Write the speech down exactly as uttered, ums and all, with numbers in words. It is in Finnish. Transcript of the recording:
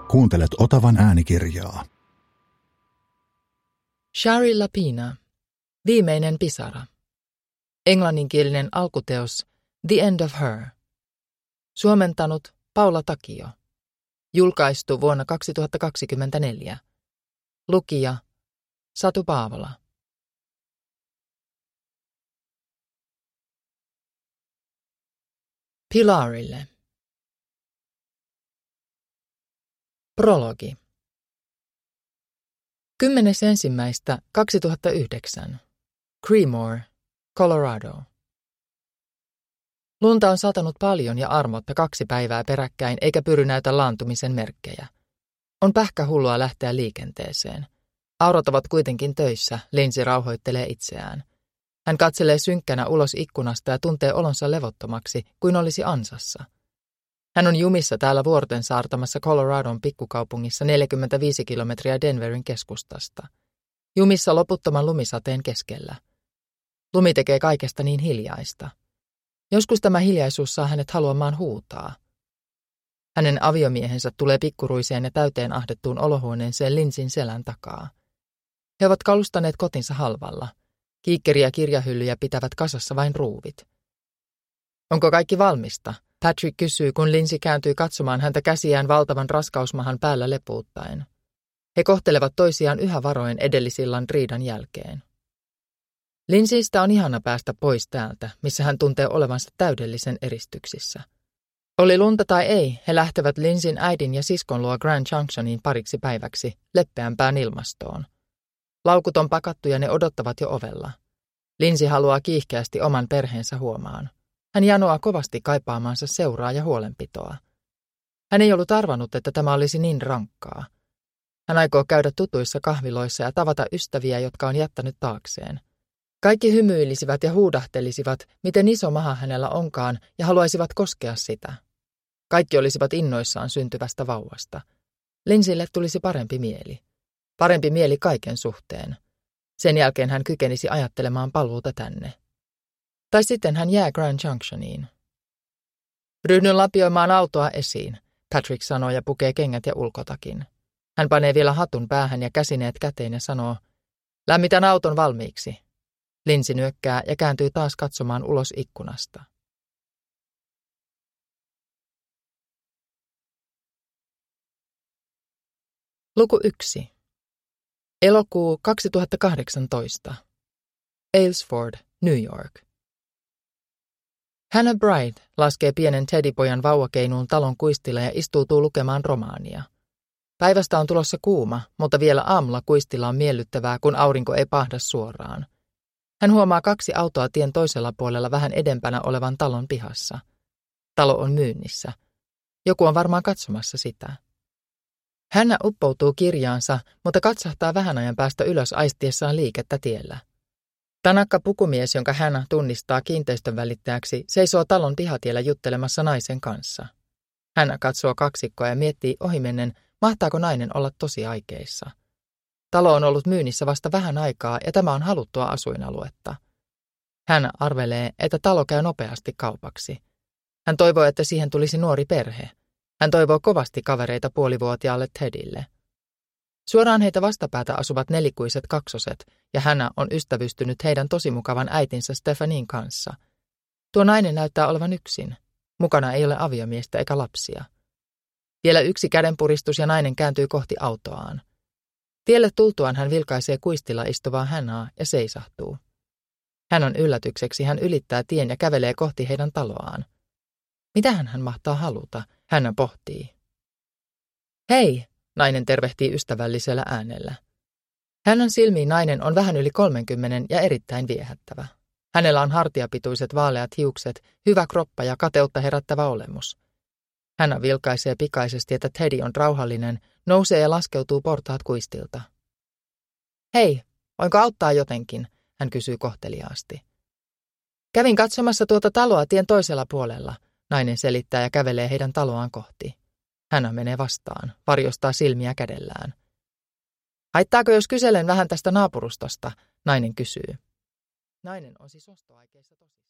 Kuuntelet Otavan äänikirjaa. Shari Lapina, Viimeinen pisara. Englanninkielinen alkuteos The End of Her. Suomentanut Paula Takio. Julkaistu vuonna kaksituhattakaksikymmentäneljä. Lukija Satu Paavola. Pilarille. Prologi. Kymmenes ensimmäistä kaksituhattayhdeksän. Creemore, Colorado. Lunta on satanut paljon ja armotta kaksi päivää peräkkäin eikä pyry näytä laantumisen merkkejä. On pähkähullua lähteä liikenteeseen. Aurat ovat kuitenkin töissä, Lindsay rauhoittelee itseään. Hän katselee synkkänä ulos ikkunasta ja tuntee olonsa levottomaksi, kuin olisi ansassa. Hän on jumissa täällä vuorten saartamassa Coloradon pikkukaupungissa neljäkymmentäviisi kilometriä Denverin keskustasta. Jumissa loputtoman lumisateen keskellä. Lumi tekee kaikesta niin hiljaista. Joskus tämä hiljaisuus saa hänet haluamaan huutaa. Hänen aviomiehensä tulee pikkuruiseen ja täyteen ahdettuun olohuoneeseen Lindsayn selän takaa. He ovat kalustaneet kotinsa halvalla. Kiikkeriä kirjahyllyjä pitävät kasassa vain ruuvit. Onko kaikki valmista? Patrick kysyy, kun Lindsay kääntyy katsomaan häntä käsiään valtavan raskausmahan päällä lepuuttaen. He kohtelevat toisiaan yhä varoen edellisillan riidan jälkeen. Lindsaystä on ihana päästä pois täältä, missä hän tuntee olevansa täydellisen eristyksissä. Oli lunta tai ei, he lähtevät Lindsayn äidin ja siskon luo Grand Junctioniin pariksi päiväksi, leppeämpään ilmastoon. Laukut on pakattu ja ne odottavat jo ovella. Lindsay haluaa kiihkeästi oman perheensä huomaan. Hän janoaa kovasti kaipaamaansa seuraa ja huolenpitoa. Hän ei ollut arvannut, että tämä olisi niin rankkaa. Hän aikoo käydä tutuissa kahviloissa ja tavata ystäviä, jotka on jättänyt taakseen. Kaikki hymyilisivät ja huudahtelisivat, miten iso maha hänellä onkaan, ja haluaisivat koskea sitä. Kaikki olisivat innoissaan syntyvästä vauvasta. Lindsaylle tulisi parempi mieli. Parempi mieli kaiken suhteen. Sen jälkeen hän kykenisi ajattelemaan paluuta tänne. Tai sitten hän jää Grand Junctioniin. Ryhdyn lapioimaan autoa esiin, Patrick sanoo ja pukee kengät ja ulkotakin. Hän panee vielä hatun päähän ja käsineet käteen ja sanoo, lämmitän auton valmiiksi. Lindsay nyökkää ja kääntyy taas katsomaan ulos ikkunasta. Luku yksi. Elokuu kaksituhattakahdeksantoista. Aylesford, New York. Hannah Bright laskee pienen Teddy-pojan vauvakeinuun talon kuistilla ja istuutuu lukemaan romaania. Päivästä on tulossa kuuma, mutta vielä aamulla kuistilla on miellyttävää, kun aurinko ei pahda suoraan. Hän huomaa kaksi autoa tien toisella puolella vähän edempänä olevan talon pihassa. Talo on myynnissä. Joku on varmaan katsomassa sitä. Hannah uppoutuu kirjaansa, mutta katsahtaa vähän ajan päästä ylös aistiessaan liikettä tiellä. Tanakka pukumies, jonka Hannah tunnistaa kiinteistön välittäjäksi, seisoo talon pihatiellä juttelemassa naisen kanssa. Hannah katsoo kaksikkoa ja miettii ohimennen, mahtaako nainen olla tosi aikeissa. Talo on ollut myynnissä vasta vähän aikaa ja tämä on haluttua asuinaluetta. Hannah arvelee, että talo käy nopeasti kaupaksi. Hän toivoo, että siihen tulisi nuori perhe. Hän toivoo kovasti kavereita puolivuotiaalle Tedille. Suoraan heitä vastapäätä asuvat nelikuiset kaksoset, ja Hannah on ystävystynyt heidän tosimukavan äitinsä Stephanin kanssa. Tuo nainen näyttää olevan yksin. Mukana ei ole aviomiestä eikä lapsia. Vielä yksi kädenpuristus ja nainen kääntyy kohti autoaan. Tielle tultuaan hän vilkaisee kuistilla istuvaa Hannah ja seisahtuu. Hän on yllätykseksi, hän ylittää tien ja kävelee kohti heidän taloaan. Mitähän hän mahtaa haluta, Hannah pohtii. Hei, nainen tervehtii ystävällisellä äänellä. Hannahn silmiin nainen on vähän yli kolmenkymmenen ja erittäin viehättävä. Hänellä on hartiapituiset vaaleat hiukset, hyvä kroppa ja kateutta herättävä olemus. Hannah vilkaisee pikaisesti, että Teddy on rauhallinen, nousee ja laskeutuu portaat kuistilta. Hei, voinko auttaa jotenkin, hän kysyy kohteliaasti. Kävin katsomassa tuota taloa tien toisella puolella, nainen selittää ja kävelee heidän taloaan kohti. Hannah menee vastaan, varjostaa silmiä kädellään. Haittaako jos kyselen vähän tästä naapurustosta, nainen kysyy. Nainen on siis ostoaikeissa tosissaan.